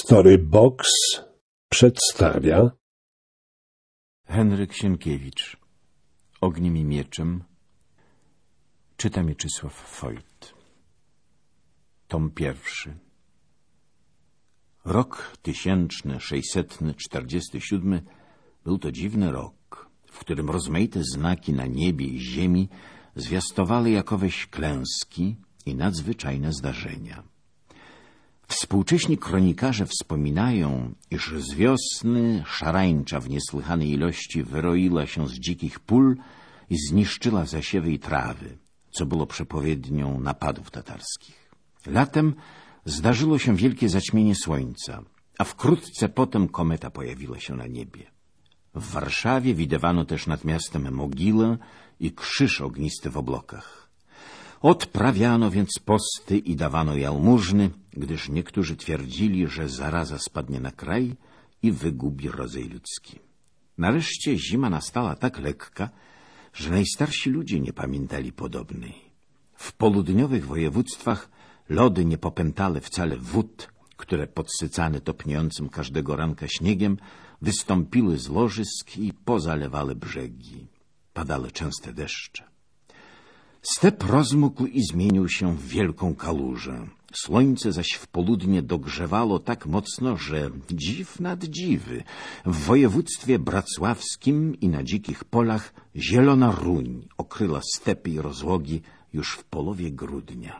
Storybox przedstawia Henryk Sienkiewicz. Ogniem i mieczem. Czyta Mieczysław Foyt. Tom pierwszy. Rok 1647 był to dziwny rok, w którym rozmaite znaki na niebie i ziemi zwiastowały jakoweś klęski i nadzwyczajne zdarzenia. Współcześni kronikarze wspominają, iż z wiosny szarańcza w niesłychanej ilości wyroiła się z dzikich pól i zniszczyła zasiewy i trawy, co było przepowiednią napadów tatarskich. Latem zdarzyło się wielkie zaćmienie słońca, a wkrótce potem kometa pojawiła się na niebie. W Warszawie widywano też nad miastem mogilę i krzyż ognisty w oblokach. Odprawiano więc posty i dawano jałmużny, gdyż niektórzy twierdzili, że zaraza spadnie na kraj i wygubi rodzaj ludzki. Nareszcie zima nastała tak lekka, że najstarsi ludzie nie pamiętali podobnej. W południowych województwach lody nie popętale wcale wód, które podsycane topniejącym każdego ranka śniegiem wystąpiły z łożysk i pozalewały brzegi. Padały częste deszcze. Step rozmógł i zmienił się w wielką kałużę. Słońce zaś w południe dogrzewało tak mocno, że dziw nad dziwy. W województwie bracławskim i na dzikich polach zielona ruń okryła stepy i rozłogi już w połowie grudnia.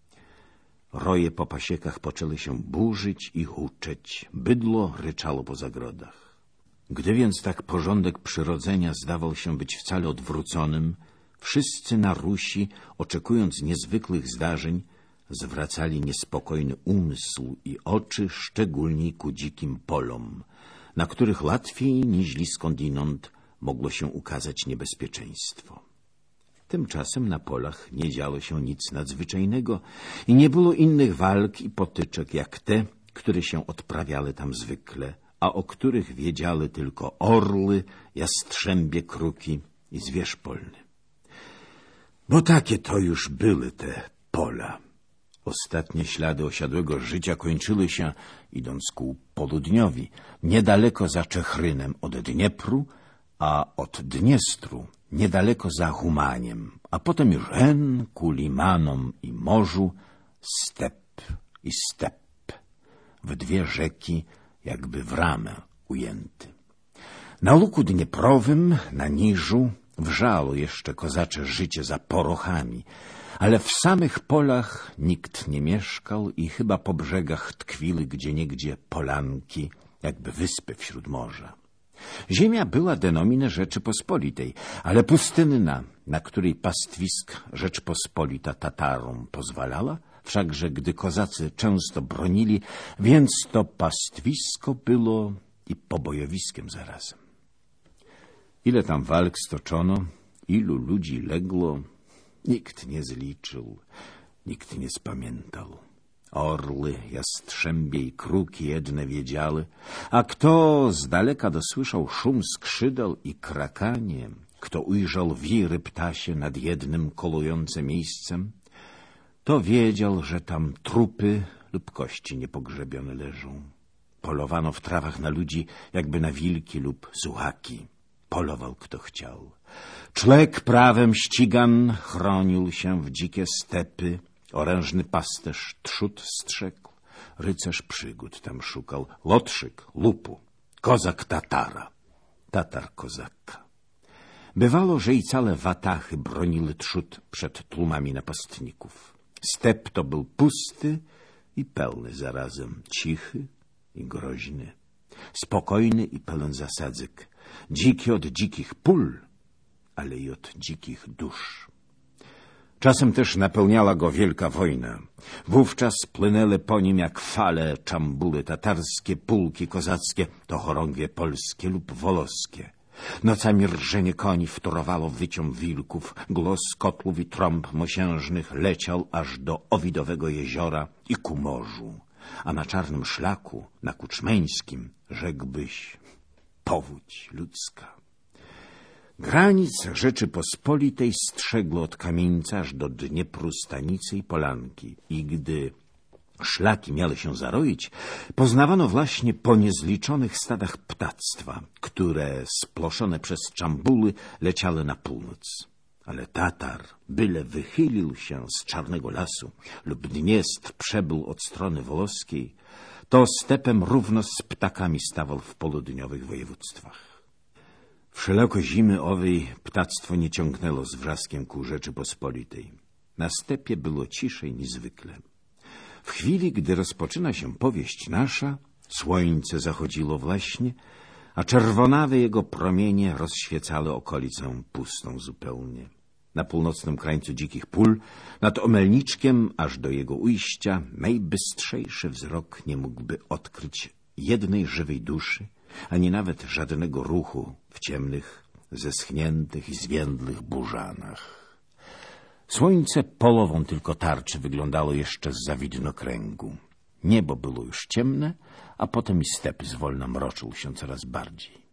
Roje po pasiekach poczęły się burzyć i huczeć. Bydło ryczało po zagrodach. Gdy więc tak porządek przyrodzenia zdawał się być wcale odwróconym, wszyscy na Rusi, oczekując niezwykłych zdarzeń, zwracali niespokojny umysł i oczy szczególnie ku dzikim polom, na których łatwiej niźli skądinąd mogło się ukazać niebezpieczeństwo. Tymczasem na polach nie działo się nic nadzwyczajnego i nie było innych walk i potyczek jak te, które się odprawiały tam zwykle, a o których wiedziały tylko orły, jastrzębie kruki i zwierz polny. Bo takie to już były te pola. Ostatnie ślady osiadłego życia kończyły się, idąc ku południowi, niedaleko za Czechrynem od Dniepru, a od Dniestru niedaleko za Humaniem, a potem już ku limanom i morzu, step i step, w dwie rzeki jakby w ramę ujęty. Na luku dnieprowym, na Niżu, wrzało jeszcze kozacze życie za porochami, ale w samych polach nikt nie mieszkał i chyba po brzegach tkwiły gdzieniegdzie polanki, jakby wyspy wśród morza. Ziemia była de nomine Rzeczypospolitej, ale pustynna, na której pastwisk Rzeczpospolita Tatarom pozwalała, wszakże gdy kozacy często bronili, więc to pastwisko było i pobojowiskiem zarazem. Ile tam walk stoczono, ilu ludzi legło, nikt nie zliczył, nikt nie spamiętał. Orły, jastrzębie i kruki jedne wiedziały, a kto z daleka dosłyszał szum skrzydeł i krakanie, kto ujrzał wiry ptasie nad jednym kolującym miejscem, to wiedział, że tam trupy lub kości niepogrzebione leżą. Polowano w trawach na ludzi, jakby na wilki lub suchaki. Polował kto chciał. Człek prawem ścigan chronił się w dzikie stepy, orężny pasterz trzód strzegł, rycerz przygód tam szukał, łotrzyk lupu, kozak tatara, tatar kozaka. Bywało, że i całe watachy broniły trzód przed tłumami napastników. Step to był pusty i pełny zarazem, cichy i groźny, spokojny i pełen zasadzek, dziki od dzikich pól, ale i od dzikich dusz. Czasem też napełniała go wielka wojna. Wówczas płynęły po nim jak fale czambuły tatarskie, pułki kozackie, to chorągwie polskie lub woloskie. Nocami rżenie koni wtórowało wyciom wilków, głos kotlów i trąb mosiężnych leciał aż do Owidowego jeziora i ku morzu, a na czarnym szlaku, na Kuczmeńskim, rzekłbyś, powódź ludzka. Granic Rzeczypospolitej strzegło od Kamieńca aż do Dniepru stanicy i polanki i gdy szlaki miały się zaroić, poznawano właśnie po niezliczonych stadach ptactwa, które sploszone przez Czambuly leciały na północ. Ale Tatar, byle wychylił się z Czarnego Lasu lub Dniestr przebył od strony włoskiej, to stepem równo z ptakami stawał w południowych województwach. Wszelako zimy owej ptactwo nie ciągnęło z wrzaskiem ku Rzeczypospolitej. Na stepie było ciszej niż zwykle. W chwili, gdy rozpoczyna się powieść nasza, słońce zachodziło właśnie, a czerwonawe jego promienie rozświecały okolicę pustą zupełnie. Na północnym krańcu dzikich pól, nad Omelniczkiem, aż do jego ujścia, najbystrzejszy wzrok nie mógłby odkryć jednej żywej duszy, ani nawet żadnego ruchu w ciemnych, zeschniętych i zwiędłych burzanach. Słońce polową tylko tarczy wyglądało jeszcze zza widnokręgu. Niebo było już ciemne, a potem i step zwolna mroczył się coraz bardziej.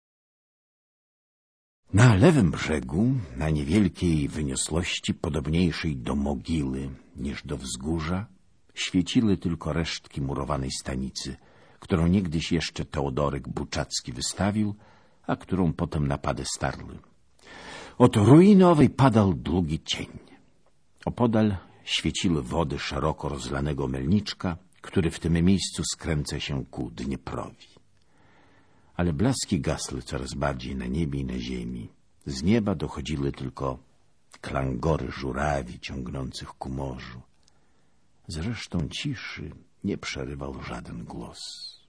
Na lewym brzegu, na niewielkiej wyniosłości, podobniejszej do mogiły niż do wzgórza, świeciły tylko resztki murowanej stanicy, którą niegdyś jeszcze Teodoryk Buczacki wystawił, a którą potem napady starły. Od ruiny owej padał długi cień. Opodal świeciły wody szeroko rozlanego Melniczka, który w tym miejscu skręca się ku Dnieprowi. Ale blaski gasły coraz bardziej na niebie i na ziemi. Z nieba dochodziły tylko klangory żurawi ciągnących ku morzu. Zresztą ciszy nie przerywał żaden głos.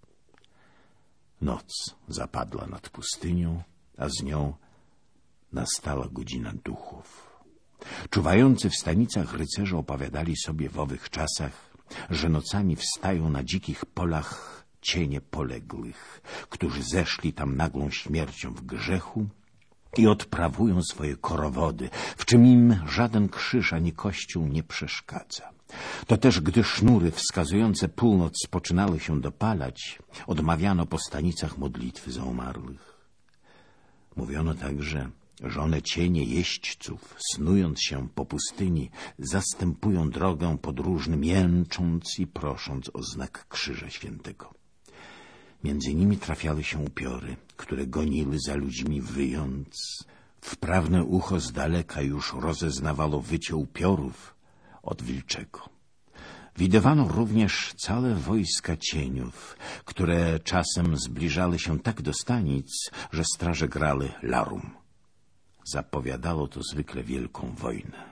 Noc zapadła nad pustynią, a z nią nastała godzina duchów. Czuwający w stanicach rycerze opowiadali sobie w owych czasach, że nocami wstają na dzikich polach cienie poległych, którzy zeszli tam nagłą śmiercią w grzechu i odprawują swoje korowody, w czym im żaden krzyż ani kościół nie przeszkadza. To też, gdy sznury wskazujące północ poczynały się dopalać, odmawiano po stanicach modlitwy za umarłych. Mówiono także, że one cienie jeźdźców, snując się po pustyni, zastępują drogę podróżnym, jęcząc i prosząc o znak Krzyża Świętego. Między nimi trafiały się upiory, które goniły za ludźmi wyjąc. Wprawne ucho z daleka już rozeznawało wycie upiorów od wilczego. Widywano również całe wojska cieniów, które czasem zbliżały się tak do stanic, że straże grały larum. Zapowiadało to zwykle wielką wojnę.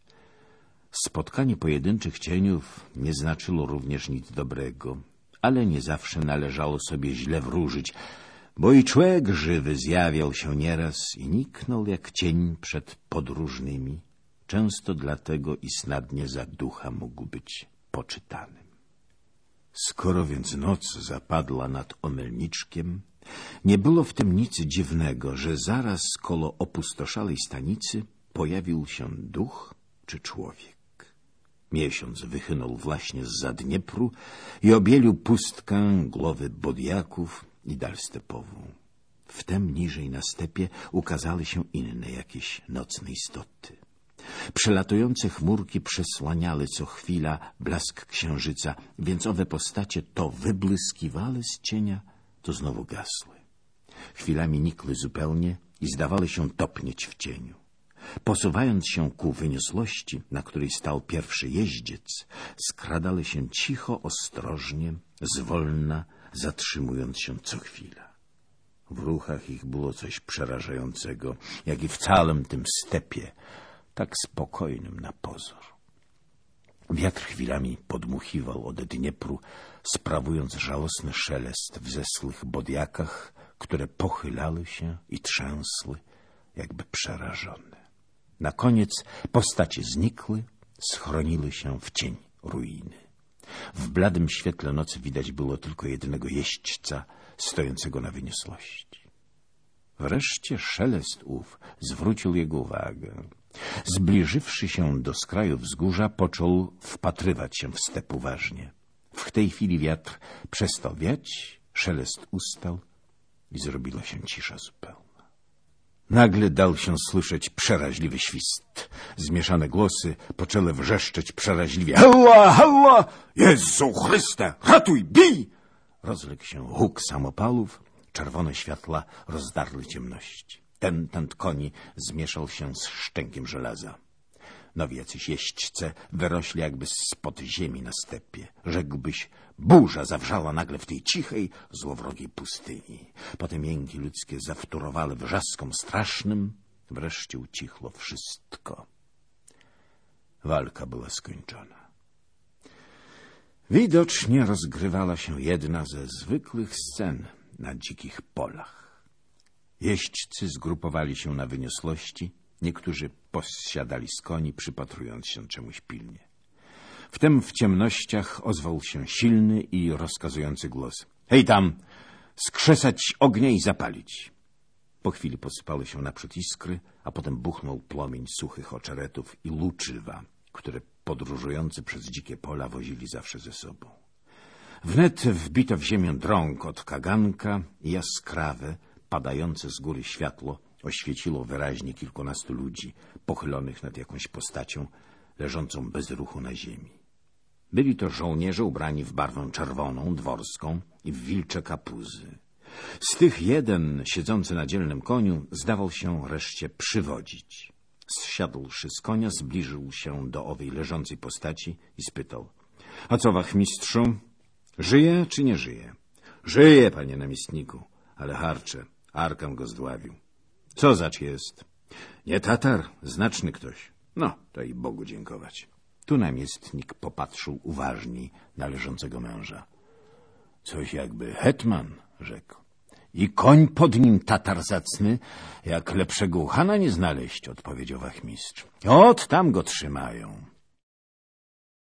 Spotkanie pojedynczych cieniów nie znaczyło również nic dobrego, ale nie zawsze należało sobie źle wróżyć, bo i człowiek żywy zjawiał się nieraz i niknął jak cień przed podróżnymi, często dlatego i snadnie za ducha mógł być poczytanym. Skoro więc noc zapadła nad Omelniczkiem, nie było w tym nic dziwnego, że zaraz koło opustoszałej stanicy pojawił się duch czy człowiek. Miesiąc wychynął właśnie zza Dniepru i obielił pustkę głowy Bodiaków i dal stepową. Wtem niżej na stepie ukazały się inne jakieś nocne istoty. Przelatujące chmurki przesłaniały co chwila blask księżyca, więc owe postacie to wybłyskiwały z cienia, to znowu gasły. Chwilami nikły zupełnie i zdawały się topnieć w cieniu. Posuwając się ku wyniosłości, na której stał pierwszy jeździec, skradały się cicho, ostrożnie, zwolna, zatrzymując się co chwila. W ruchach ich było coś przerażającego, jak i w całym tym stepie, tak spokojnym na pozór. Wiatr chwilami podmuchiwał od Dniepru, sprawując żałosny szelest w zeschłych bodiakach, które pochylały się i trzęsły, jakby przerażone. Na koniec postacie znikły, schroniły się w cień ruiny. W bladym świetle nocy widać było tylko jednego jeźdźca stojącego na wyniosłości. Wreszcie szelest ów zwrócił jego uwagę. Zbliżywszy się do skraju wzgórza, począł wpatrywać się w step uważnie. W tej chwili wiatr przestał wiać, szelest ustał i zrobiła się cisza zupełna. Nagle dał się słyszeć przeraźliwy świst. Zmieszane głosy poczęły wrzeszczeć przeraźliwie. Halla, halla! Jezu Chryste, ratuj, bij! Rozległ się huk samopalów, czerwone światła rozdarły ciemność. Tentent koni zmieszał się z szczękiem żelaza. Nowi jacyś jeźdźce wyrośli jakby spod ziemi na stepie. Rzekłbyś, burza zawrzała nagle w tej cichej, złowrogiej pustyni. Potem jęki ludzkie zawtórowały wrzaskom strasznym. Wreszcie ucichło wszystko. Walka była skończona. Widocznie rozgrywała się jedna ze zwykłych scen na dzikich polach. Jeźdźcy zgrupowali się na wyniosłości, niektórzy posiadali z koni, przypatrując się czemuś pilnie. Wtem w ciemnościach ozwał się silny i rozkazujący głos. Hej tam, skrzesać ognia i zapalić. Po chwili posypały się naprzód iskry, a potem buchnął płomień suchych oczeretów i łuczywa, które podróżujący przez dzikie pola wozili zawsze ze sobą. Wnet wbito w ziemię drąg od kaganka i jaskrawe, padające z góry światło oświeciło wyraźnie kilkunastu ludzi, pochylonych nad jakąś postacią, leżącą bez ruchu na ziemi. Byli to żołnierze ubrani w barwę czerwoną, dworską i w wilcze kapuzy. Z tych jeden, siedzący na dzielnym koniu, zdawał się reszcie przywodzić. Zsiadłszy z konia, zbliżył się do owej leżącej postaci i spytał. A co, wachmistrzu? Żyje czy nie żyje? Żyje, panie namiestniku, ale harcze. Arkan go zdławił. Co zacz jest? Nie Tatar, znaczny ktoś. No, to i Bogu dziękować. Tu namiestnik popatrzył uważniej na leżącego męża. Coś jakby hetman, rzekł. I koń pod nim Tatar zacny, jak lepszego uchana nie znaleźć, odpowiedział wachmistrz. Ot, tam go trzymają.